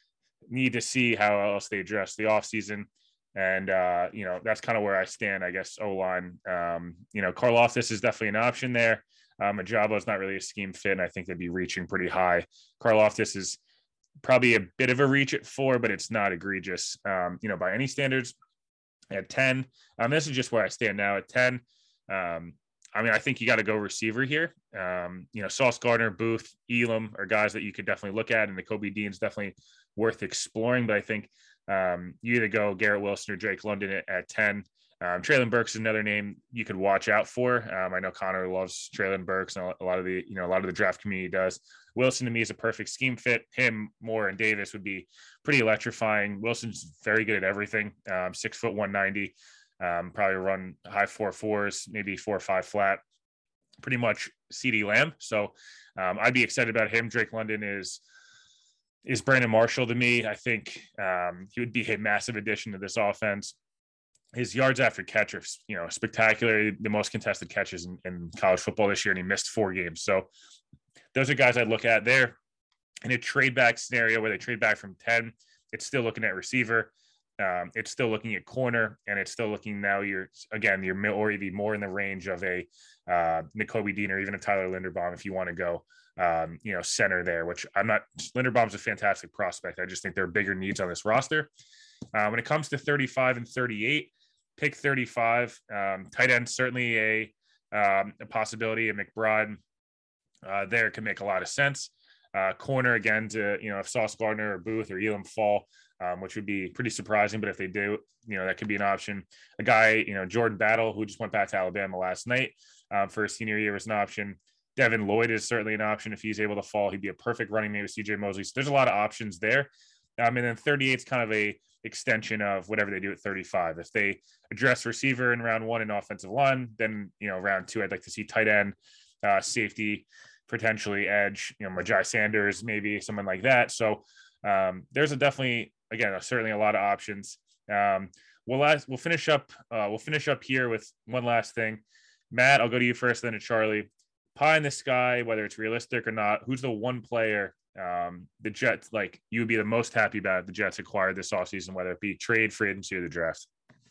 need to see how else they address the offseason. And, uh, you know, that's kind of where I stand, I guess, O-line. Um, you know, Karlaftis is definitely an option there. Um, Ajabo is not really a scheme fit, and I think they'd be reaching pretty high. Karlaftis is probably a bit of a reach at four, but it's not egregious, um, you know, by any standards. At ten, um, this is just where I stand now at ten. Um, I mean, I think you got to go receiver here. Um, you know, Sauce Gardner, Booth, Elam are guys that you could definitely look at, and the Kobe Dean's definitely worth exploring. But I think um, you either go Garrett Wilson or Drake London at, at ten. Um, Treylon Burks is another name you could watch out for. Um, I know Connor loves Treylon Burks, and a lot of the you know a lot of the draft community does. Wilson to me is a perfect scheme fit. Him, Moore, and Davis would be pretty electrifying. Wilson's very good at everything. Um, six foot one ninety, um, probably run high four fours, maybe four or five flat. Pretty much CeeDee Lamb. So um, I'd be excited about him. Drake London is is Brandon Marshall to me. I think um, he would be a massive addition to this offense. His yards after catch are, you know, spectacular. The most contested catches in, in college football this year, and he missed four games. So those are guys I'd look at there. In a trade back scenario where they trade back from ten, it's still looking at receiver. Um, it's still looking at corner, and it's still looking now. You're again, you're or even more in the range of a uh, Nakobe Dean or even a Tyler Linderbaum if you want to go, um, you know, center there. Which I'm not. Linderbaum's a fantastic prospect. I just think there are bigger needs on this roster. Uh, when it comes to thirty-five and thirty-eight, pick thirty-five. Um, tight end, certainly a, um, a possibility. And McBride uh, there can make a lot of sense. Uh, corner, again, to, you know, if Sauce Gardner or Booth or Elam fall, um, which would be pretty surprising. But if they do, you know, that could be an option. A guy, you know, Jordan Battle, who just went back to Alabama last night um, for his senior year, was an option. Devin Lloyd is certainly an option. If he's able to fall, he'd be a perfect running mate with C J Mosley. So there's a lot of options there. Um, and then thirty-eight is kind of a extension of whatever they do at thirty-five. If they address receiver in round one and offensive line, then, you know, round two, I'd like to see tight end, uh, safety, potentially edge, you know, Majai Sanders, maybe someone like that. So um, there's a definitely, again, certainly a lot of options. Um, we'll last, we'll finish up, uh, we'll finish up here with one last thing. Matt, I'll go to you first, then to Charlie. Pie in the sky, whether it's realistic or not, who's the one player um, the Jets, like, you would be the most happy about the Jets acquired this offseason, whether it be trade, free agency, or the draft?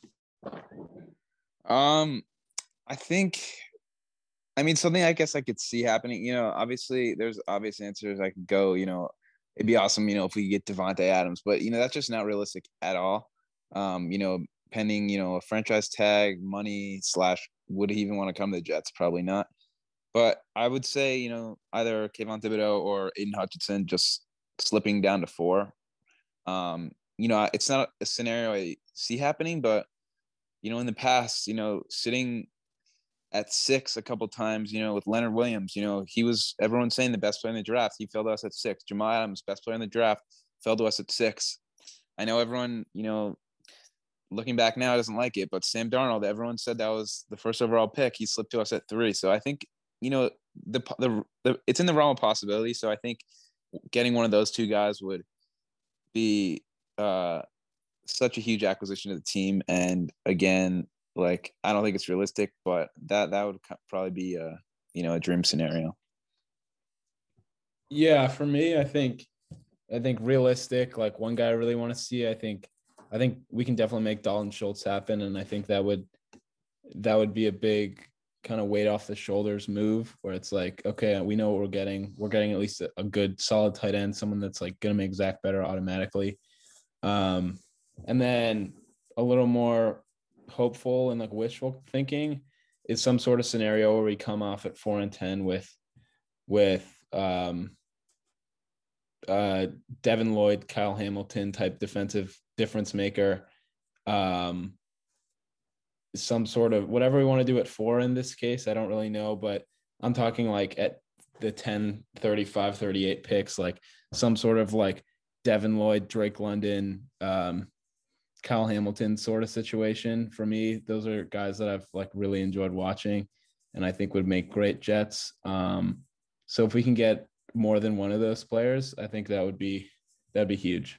Um, I think, I mean, something I guess I could see happening, you know, obviously there's obvious answers I could go, you know, it'd be awesome, you know, if we get Devontae Adams, but, you know, that's just not realistic at all. Um, you know, pending, you know, a franchise tag, money slash, would he even want to come to the Jets? Probably not. But I would say, you know, either Kayvon Thibodeau or Aiden Hutchinson just slipping down to four. Um, you know, it's not a scenario I see happening, but, you know, in the past, you know, sitting at six a couple times, you know, with Leonard Williams, you know, he was, everyone's saying the best player in the draft. He fell to us at six. Jamal Adams, best player in the draft, fell to us at six. I know everyone, you know, looking back now doesn't like it, but Sam Darnold, everyone said that was the first overall pick. He slipped to us at three. So I think, you know, the, the, the it's in the realm of possibility. So I think getting one of those two guys would be uh, such a huge acquisition to the team. And again, like, I don't think it's realistic, but that, that would probably be a, you know, a dream scenario. Yeah. For me, I think, I think realistic, like one guy I really want to see, I think, I think we can definitely make Dalton Schultz happen. And I think that would, that would be a big kind of weight off the shoulders move where it's like, okay, we know what we're getting. We're getting at least a, a good solid tight end, someone that's like going to make Zach better automatically. Um, and then a little more hopeful and like wishful thinking is some sort of scenario where we come off at four and ten with, with, um, uh, Devin Lloyd, Kyle Hamilton type defensive difference maker. Um, some sort of whatever we want to do at four in this case. I don't really know, but I'm talking like at the ten, thirty-five, thirty-eight picks, like some sort of like Devin Lloyd, Drake London, um, Kyle Hamilton sort of situation. For me, those are guys that I've like really enjoyed watching and I think would make great Jets. Um, so if we can get more than one of those players, I think that would be, that'd be huge.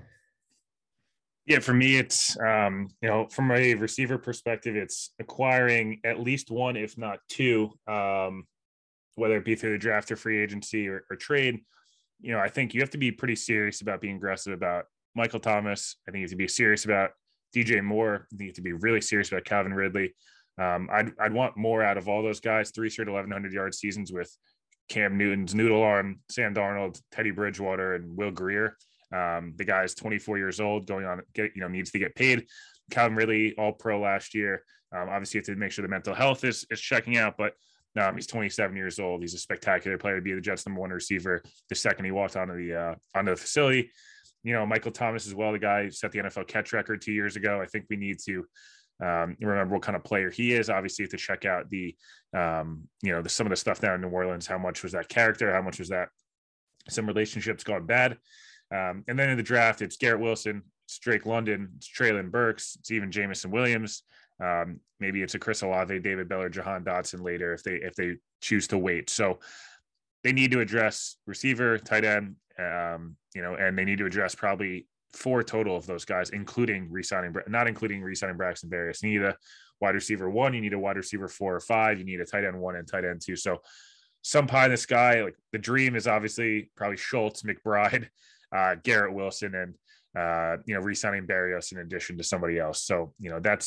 Yeah, for me, it's, um, you know, from a receiver perspective, it's acquiring at least one, if not two, um, whether it be through the draft or free agency or, or trade. You know, I think you have to be pretty serious about being aggressive about Michael Thomas. I think you have to be serious about D J Moore. I think you have to be really serious about Calvin Ridley. Um, I'd, I'd want more out of all those guys, three straight eleven hundred yard seasons with Cam Newton's noodle arm, Sam Darnold, Teddy Bridgewater, and Will Grier. Um, the guy is twenty-four years old, going on, get, you know, needs to get paid. Calvin Ridley, all pro last year. Um, obviously, you have to make sure the mental health is, is checking out, but um, he's twenty-seven years old. He's a spectacular player to be the Jets' number one receiver the second he walked onto the uh, onto the facility. You know, Michael Thomas as well, the guy who set the N F L catch record two years ago. I think we need to um, remember what kind of player he is. Obviously, you have to check out the, um, you know, the, some of the stuff down in New Orleans. How much was that character? How much was that some relationships gone bad? Um, and then in the draft, it's Garrett Wilson, it's Drake London, it's Treylon Burks, it's even Jameson Williams. Um, maybe it's a Chris Olave, David Bell, or Jahan Dotson later if they if they choose to wait. So they need to address receiver, tight end, um, you know, and they need to address probably four total of those guys, including re-signing, not including re-signing Braxton Berrios. You need a wide receiver one, you need a wide receiver four or five, you need a tight end one and tight end two. So some pie in the sky. Like the dream is obviously probably Schultz, McBride, uh, Garrett Wilson, and, uh, you know, re-signing Berrios in addition to somebody else. So, you know, that's,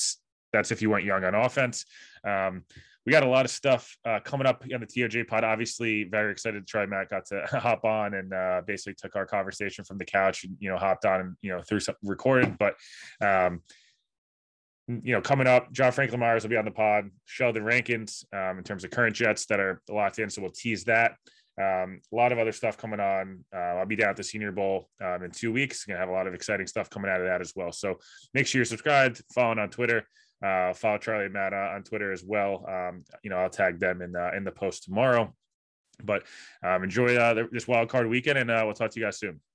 that's if you went young on offense. Um, we got a lot of stuff uh, coming up on the T O J pod. Obviously, very excited to try. Matt got to hop on and uh, basically took our conversation from the couch and, you know, hopped on and, you know, through some recorded. But, um, you know, coming up, John Franklin Myers will be on the pod, Sheldon Rankins um, in terms of current Jets that are locked in. So we'll tease that. Um, a lot of other stuff coming on. Uh, I'll be down at the Senior Bowl um, in two weeks. Going to have a lot of exciting stuff coming out of that as well. So make sure you're subscribed, following on Twitter. Uh, follow Charlie and Matt on Twitter as well. Um, you know, I'll tag them in uh, in the post tomorrow. But um, enjoy uh, this wild card weekend, and uh, we'll talk to you guys soon.